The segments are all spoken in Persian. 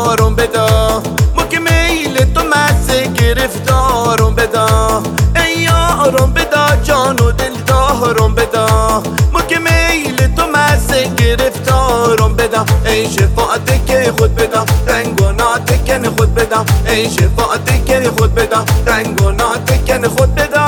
آروم بدا، ما که میل تو مزه گرفت آروم بدا. ای آروم بدا جان و دل دارم بدا، ما که میل تو مزه گرفت آروم بدا. ای شفاعت که خود بدا، رنگ و ناتکن خود بدا. ای شفاعت که خود بدا، رنگ و ناتکن خود بدا.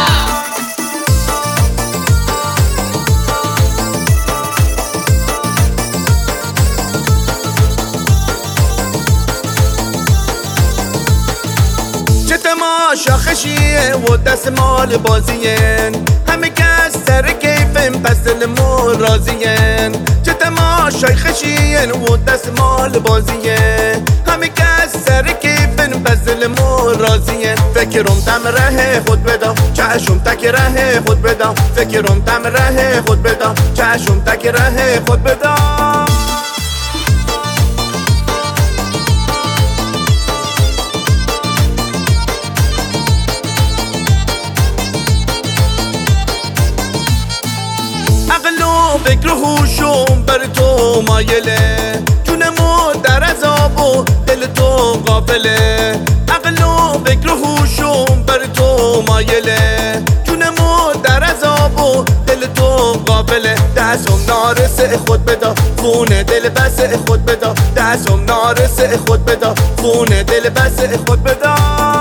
چه تماشا خشیه و دست مال بازین، همه کس سر کیفن پس دلمون راضین. چه تماشای خشیه و دست مال بازین، همه کس سر کیفن پس دلمون راضین. فکرم تم ره خود بدا، چشم تک ره خود بدا. فکرم تم ره خود بدا، چشم تک ره خود بدا. عقل و فکر و هوشم بر تو مایله، جونمو در عذاب و دل تو غافله. عقل و فکر و هوشم بر تو مایله، جونمو در عذاب و دل تو غافله. دستم نارسه خود بدا، خون دل بسه خود بدا. دستم نارسه خود بدا، خون دل بسه خود بدا.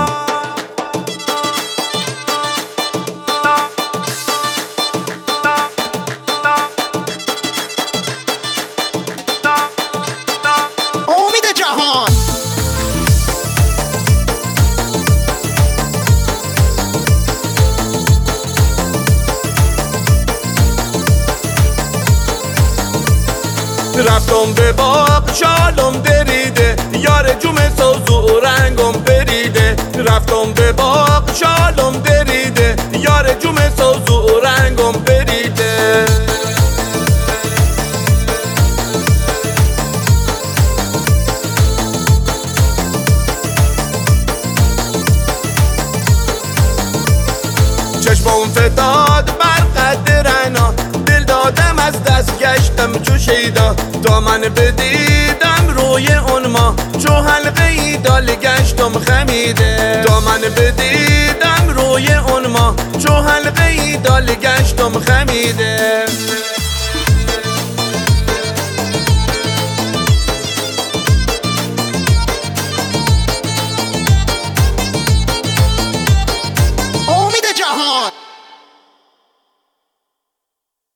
رفتم به باغ شالم دریده، یار جوم سوز و رنگم بریده. رفتم به باغ شالم دریده، یار جوم سوز و رنگم بریده. چشمم فتاد بر قد رعنا، دل دادم از دست گشتم چو شیدا. دامن بدیدم روی اون ما، چو حلقه ای دال گشتم خمیده. دامن بدیدم روی اون ما، چو حلقه ای دال گشتم خمیده.